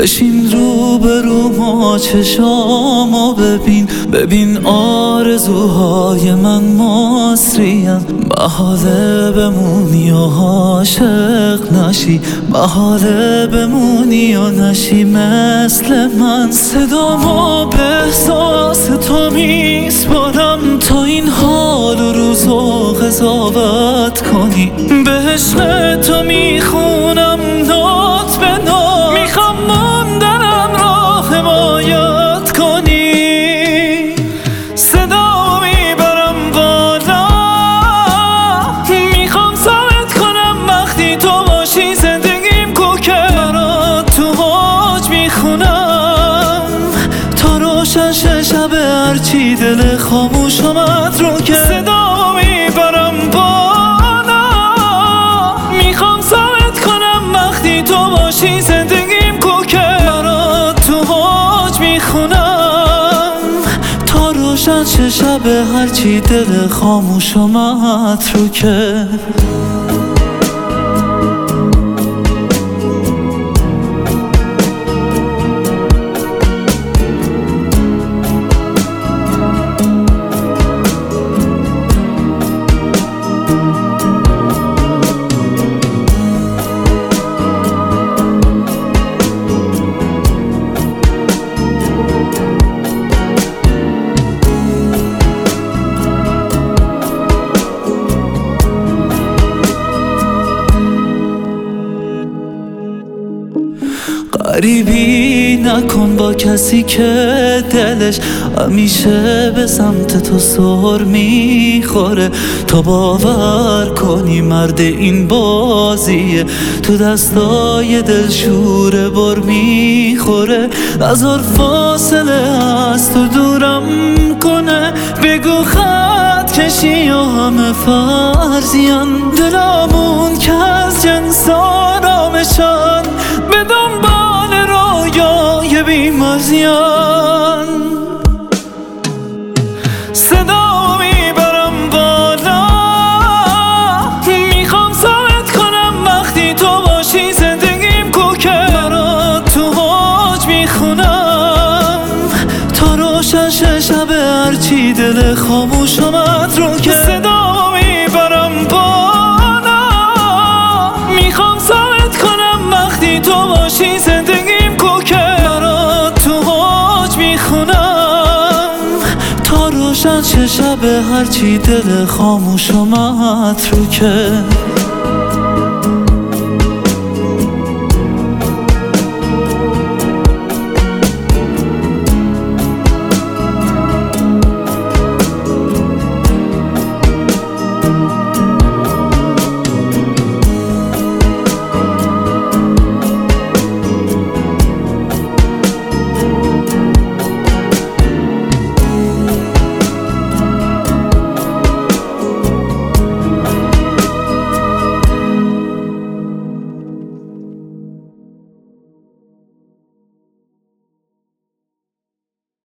بشین رو به رو ما چشامو ببین آرزوهای من مصری‌ان. محاله بمونی و عاشق نشی، محاله بمونی و نشی مثل من. صدامو به احساس تو میسپارم تا این حال و روزو قضاوت کنی. به عشق تو میخونم نوت به نوت، میخوام موندنم را حمایت کنی. صدا میبرم بالا، میخوام ثابت کنم وقتی تو باشی زندگیم کوکه. برات تو حاج میخونم تا روشن شه شب، هرچی دل خاموش آمد رو که. صدا میبرم بالا، میخوام ثابت کنم وقتی تو باشی زندگیم کوکه. برات تو حاج میخونم تا روشن شه شب، هرچی دل خاموش آمد رو که. غریبی نکن با کسی که دلش همیشه به سمت تو سر میخوره. تا باور کنی مرد این بازیه، تو دستای دلشوره بر میخوره. نذار فاصله از تو دورم کنه، بگو خط کشی و همه فرضیان. دلامون که از جنس آرامشان، به دنبال رویای بی‌مزیان. صدا میبرم بالا، میخوام ثابت کنم وقتی تو باشی زندگیم کوکه. برات تو حاج میخونم تا روشن شه شب، هرچی دل خاموش آمد رو که. صدا میبرم بالا، میخوام ثابت کنم وقتی تو باشی زندگیم کوکه. برات تو حاج میخونم تا روشن شه شب، هرچی دل خاموش آمد رو که.